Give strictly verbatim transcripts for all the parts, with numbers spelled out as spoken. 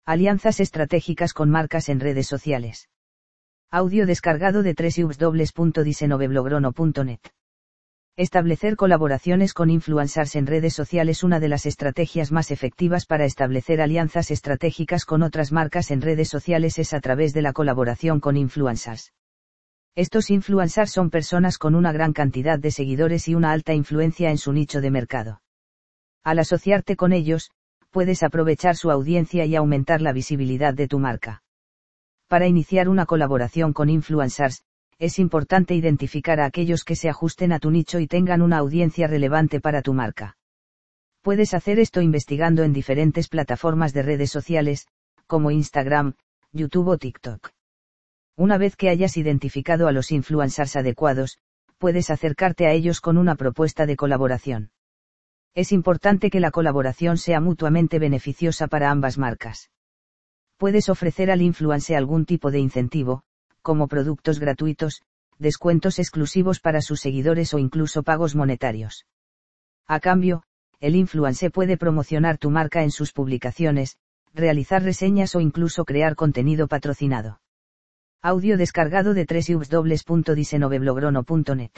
Alianzas estratégicas con marcas en redes sociales. Audio descargado de doble u doble u doble u punto diseñoveblogro punto net. Establecer colaboraciones con influencers en redes sociales. Una de las estrategias más efectivas para establecer alianzas estratégicas con otras marcas en redes sociales es a través de la colaboración con influencers. Estos influencers son personas con una gran cantidad de seguidores y una alta influencia en su nicho de mercado. Al asociarte con ellos, puedes aprovechar su audiencia y aumentar la visibilidad de tu marca. Para iniciar una colaboración con influencers, es importante identificar a aquellos que se ajusten a tu nicho y tengan una audiencia relevante para tu marca. Puedes hacer esto investigando en diferentes plataformas de redes sociales, como Instagram, YouTube o TikTok. Una vez que hayas identificado a los influencers adecuados, puedes acercarte a ellos con una propuesta de colaboración. Es importante que la colaboración sea mutuamente beneficiosa para ambas marcas. Puedes ofrecer al influencer algún tipo de incentivo, como productos gratuitos, descuentos exclusivos para sus seguidores o incluso pagos monetarios. A cambio, el influencer puede promocionar tu marca en sus publicaciones, realizar reseñas o incluso crear contenido patrocinado. Audio descargado de doble u doble u doble u punto diseñoveblogro punto net.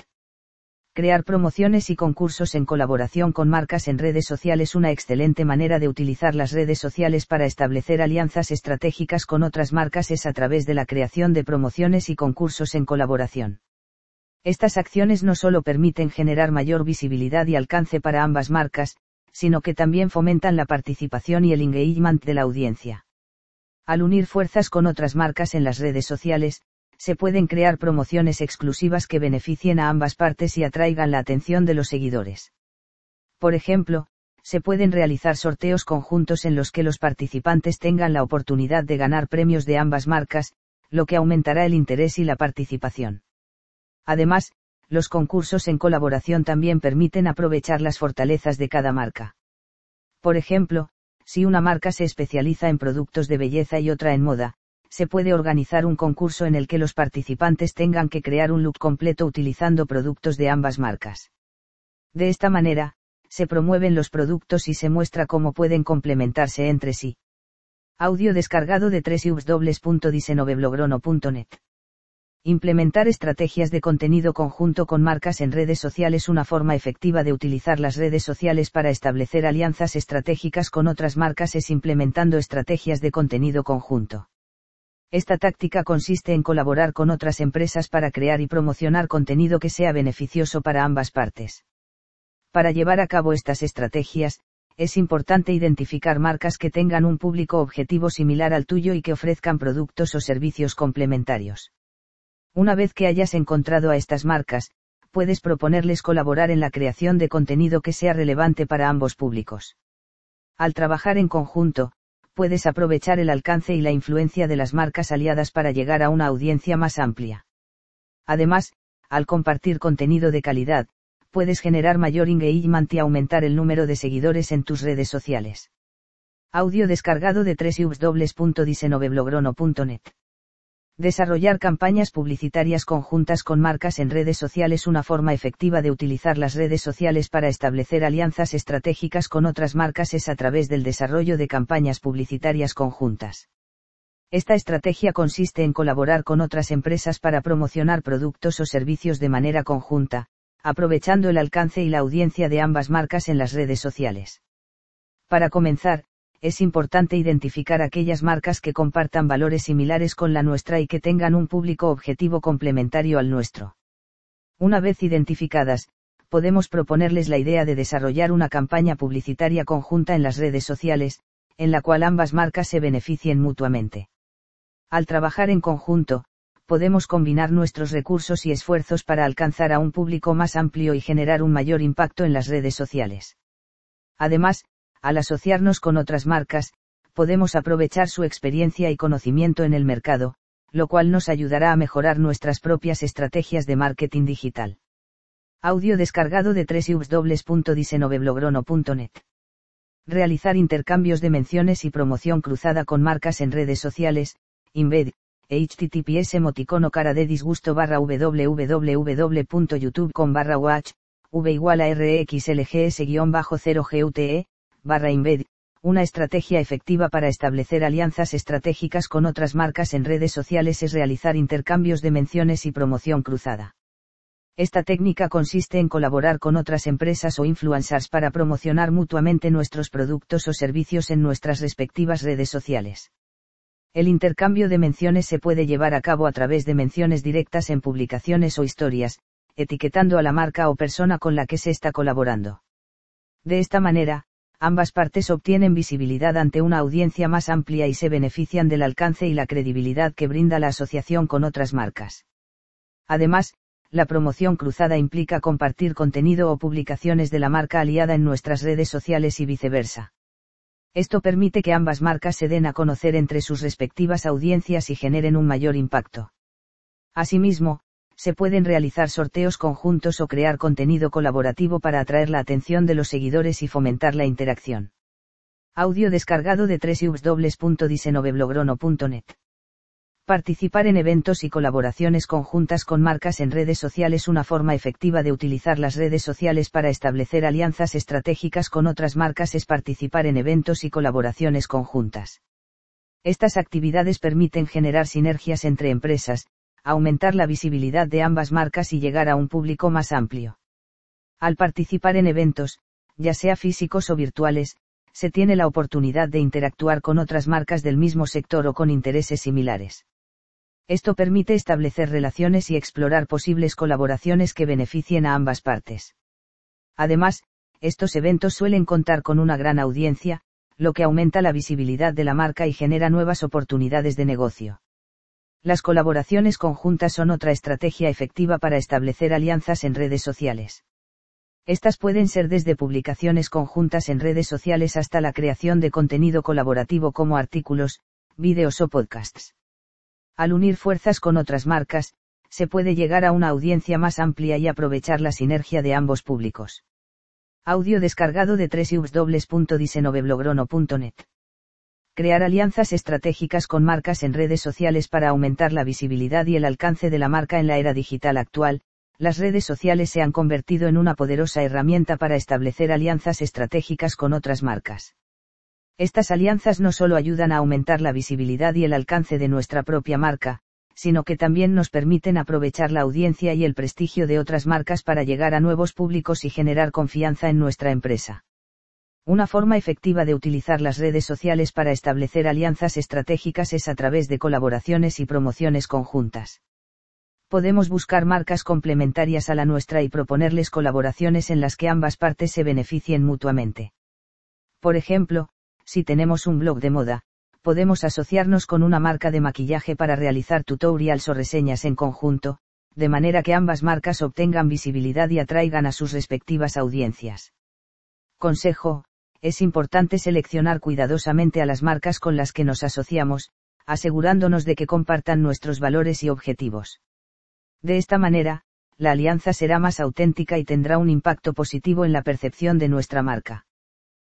Crear promociones y concursos en colaboración con marcas en redes sociales. Una excelente manera de utilizar las redes sociales para establecer alianzas estratégicas con otras marcas es a través de la creación de promociones y concursos en colaboración. Estas acciones no solo permiten generar mayor visibilidad y alcance para ambas marcas, sino que también fomentan la participación y el engagement de la audiencia. Al unir fuerzas con otras marcas en las redes sociales, se pueden crear promociones exclusivas que beneficien a ambas partes y atraigan la atención de los seguidores. Por ejemplo, se pueden realizar sorteos conjuntos en los que los participantes tengan la oportunidad de ganar premios de ambas marcas, lo que aumentará el interés y la participación. Además, los concursos en colaboración también permiten aprovechar las fortalezas de cada marca. Por ejemplo, si una marca se especializa en productos de belleza y otra en moda, se puede organizar un concurso en el que los participantes tengan que crear un look completo utilizando productos de ambas marcas. De esta manera, se promueven los productos y se muestra cómo pueden complementarse entre sí. Audio descargado de doble u doble u doble u punto diseñoveblogro punto net. Implementar estrategias de contenido conjunto con marcas en redes sociales. Una forma efectiva de utilizar las redes sociales para establecer alianzas estratégicas con otras marcas es implementando estrategias de contenido conjunto. Esta táctica consiste en colaborar con otras empresas para crear y promocionar contenido que sea beneficioso para ambas partes. Para llevar a cabo estas estrategias, es importante identificar marcas que tengan un público objetivo similar al tuyo y que ofrezcan productos o servicios complementarios. Una vez que hayas encontrado a estas marcas, puedes proponerles colaborar en la creación de contenido que sea relevante para ambos públicos. Al trabajar en conjunto, puedes aprovechar el alcance y la influencia de las marcas aliadas para llegar a una audiencia más amplia. Además, al compartir contenido de calidad, puedes generar mayor engagement y aumentar el número de seguidores en tus redes sociales. Audio descargado de doble u doble u doble u punto diseñoveblogro punto net. Desarrollar campañas publicitarias conjuntas con marcas en redes sociales. Una forma efectiva de utilizar las redes sociales para establecer alianzas estratégicas con otras marcas es a través del desarrollo de campañas publicitarias conjuntas. Esta estrategia consiste en colaborar con otras empresas para promocionar productos o servicios de manera conjunta, aprovechando el alcance y la audiencia de ambas marcas en las redes sociales. Para comenzar, es importante identificar aquellas marcas que compartan valores similares con la nuestra y que tengan un público objetivo complementario al nuestro. Una vez identificadas, podemos proponerles la idea de desarrollar una campaña publicitaria conjunta en las redes sociales, en la cual ambas marcas se beneficien mutuamente. Al trabajar en conjunto, podemos combinar nuestros recursos y esfuerzos para alcanzar a un público más amplio y generar un mayor impacto en las redes sociales. Además, al asociarnos con otras marcas, podemos aprovechar su experiencia y conocimiento en el mercado, lo cual nos ayudará a mejorar nuestras propias estrategias de marketing digital. Audio descargado de doble u doble u doble u punto diseñoveblogro punto net. Realizar intercambios de menciones y promoción cruzada con marcas en redes sociales, embed, https emoticono cara de disgusto barra www.youtube.com barra watch, v igual a rxlgs guión bajo cero gute, barra embed, Una estrategia efectiva para establecer alianzas estratégicas con otras marcas en redes sociales es realizar intercambios de menciones y promoción cruzada. Esta técnica consiste en colaborar con otras empresas o influencers para promocionar mutuamente nuestros productos o servicios en nuestras respectivas redes sociales. El intercambio de menciones se puede llevar a cabo a través de menciones directas en publicaciones o historias, etiquetando a la marca o persona con la que se está colaborando. De esta manera, ambas partes obtienen visibilidad ante una audiencia más amplia y se benefician del alcance y la credibilidad que brinda la asociación con otras marcas. Además, la promoción cruzada implica compartir contenido o publicaciones de la marca aliada en nuestras redes sociales y viceversa. Esto permite que ambas marcas se den a conocer entre sus respectivas audiencias y generen un mayor impacto. Asimismo, se pueden realizar sorteos conjuntos o crear contenido colaborativo para atraer la atención de los seguidores y fomentar la interacción. Audio descargado de doble u doble u doble u punto diecinueve blogrono punto net. Participar en eventos y colaboraciones conjuntas con marcas en redes sociales. Una forma efectiva de utilizar las redes sociales para establecer alianzas estratégicas con otras marcas es participar en eventos y colaboraciones conjuntas. Estas actividades permiten generar sinergias entre empresas, aumentar la visibilidad de ambas marcas y llegar a un público más amplio. Al participar en eventos, ya sea físicos o virtuales, se tiene la oportunidad de interactuar con otras marcas del mismo sector o con intereses similares. Esto permite establecer relaciones y explorar posibles colaboraciones que beneficien a ambas partes. Además, estos eventos suelen contar con una gran audiencia, lo que aumenta la visibilidad de la marca y genera nuevas oportunidades de negocio. Las colaboraciones conjuntas son otra estrategia efectiva para establecer alianzas en redes sociales. Estas pueden ser desde publicaciones conjuntas en redes sociales hasta la creación de contenido colaborativo como artículos, vídeos o podcasts. Al unir fuerzas con otras marcas, se puede llegar a una audiencia más amplia y aprovechar la sinergia de ambos públicos. Audio descargado de doble u doble u doble u punto diecinueve blogrono punto net. Crear alianzas estratégicas con marcas en redes sociales para aumentar la visibilidad y el alcance de la marca en la era digital actual. Las redes sociales se han convertido en una poderosa herramienta para establecer alianzas estratégicas con otras marcas. Estas alianzas no solo ayudan a aumentar la visibilidad y el alcance de nuestra propia marca, sino que también nos permiten aprovechar la audiencia y el prestigio de otras marcas para llegar a nuevos públicos y generar confianza en nuestra empresa. Una forma efectiva de utilizar las redes sociales para establecer alianzas estratégicas es a través de colaboraciones y promociones conjuntas. Podemos buscar marcas complementarias a la nuestra y proponerles colaboraciones en las que ambas partes se beneficien mutuamente. Por ejemplo, si tenemos un blog de moda, podemos asociarnos con una marca de maquillaje para realizar tutorials o reseñas en conjunto, de manera que ambas marcas obtengan visibilidad y atraigan a sus respectivas audiencias. Consejo: es importante seleccionar cuidadosamente a las marcas con las que nos asociamos, asegurándonos de que compartan nuestros valores y objetivos. De esta manera, la alianza será más auténtica y tendrá un impacto positivo en la percepción de nuestra marca.